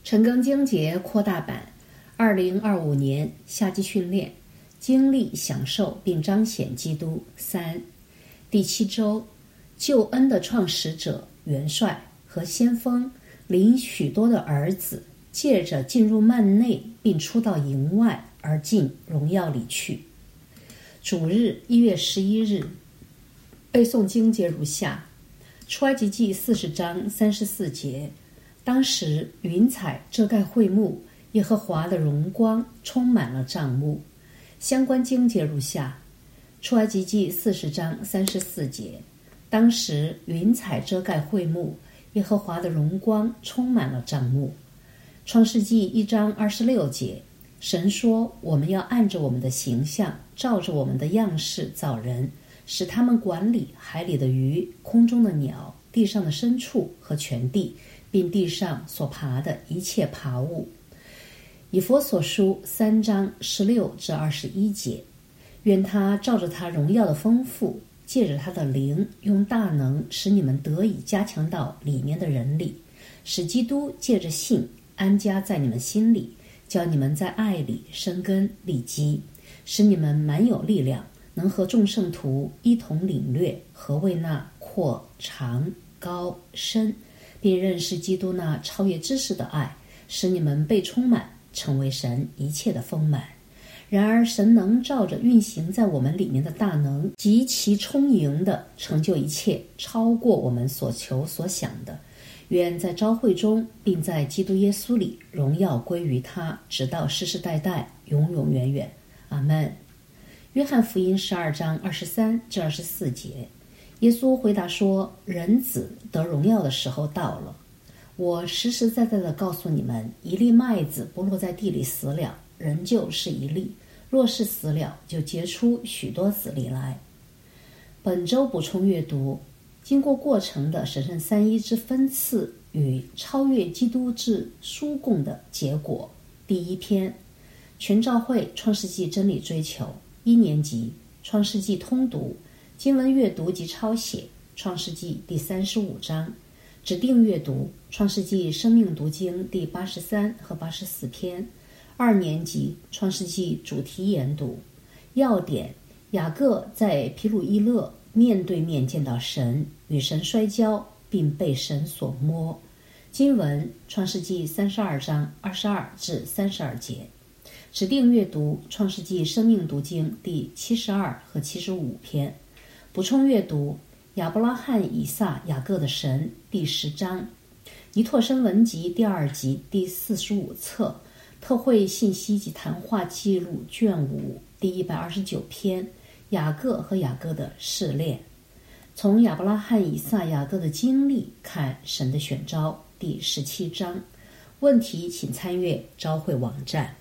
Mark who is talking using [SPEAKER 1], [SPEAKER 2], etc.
[SPEAKER 1] 陈庚经节扩大版2025年夏季训练，经历、享受并彰显基督3。第7周，救恩的创始者、元帅和先锋领许多的儿子，借着进入幔内并出到营外而进荣耀里去。主日1月11日，背诵经节如下：出埃及记40章34节，当时云彩遮盖会幕，耶和华的荣光充满了帐幕。相关经节如下：出埃及记40章34节，当时云彩遮盖会幕，耶和华的荣光充满了帐幕。创世纪1章26节，神说，我们要按着我们的形象，照着我们的样式造人，使他们管理海里的鱼、空中的鸟、地上的牲畜和全地，并地上所爬的一切爬物。以弗所书3章16至21节，愿他照着他荣耀的丰富，借着他的灵，用大能使你们得以加强到里面的人里，使基督借着信安家在你们心里，叫你们在爱里生根立基，使你们满有力量，能和众圣徒一同领略何谓那阔长高深，并认识基督那超越知识的爱，使你们被充满，成为神一切的丰满。然而神能照着运行在我们里面的大能，极其充盈地成就一切，超过我们所求所想的。愿在召会中，并在基督耶稣里，荣耀归于他，直到世世代代，永永远远。阿们。约翰福音12章23至24节，耶稣回答说，人子得荣耀的时候到了。我实实在在地告诉你们，一粒麦子不落在地里死了，仍旧是一粒；若是死了，就结出许多子粒来。本周补充阅读：经过过程的神圣三一之分赐与超越基督之殊供的结果。第1篇，全召会创世纪真理追求，1年级创世纪通读，经文阅读及抄写，创世纪第35章，指定阅读，创世纪生命读经第83和84篇。2年级创世纪主题研读，要点：雅各在毗鲁伊勒面对面见到神，与神摔跤，并被神所摸。经文：创世纪32章22至32节。指定阅读：创世纪生命读经第72和75篇。补充阅读：亚伯拉罕、以撒、雅各的神第10章。尼拓生文集第2集第45册。特会信息及谈话记录卷5第129篇，雅各和雅各的试炼。从亚伯拉罕、以撒、雅各的经历看神的选召第17章。问题请参阅召会网站。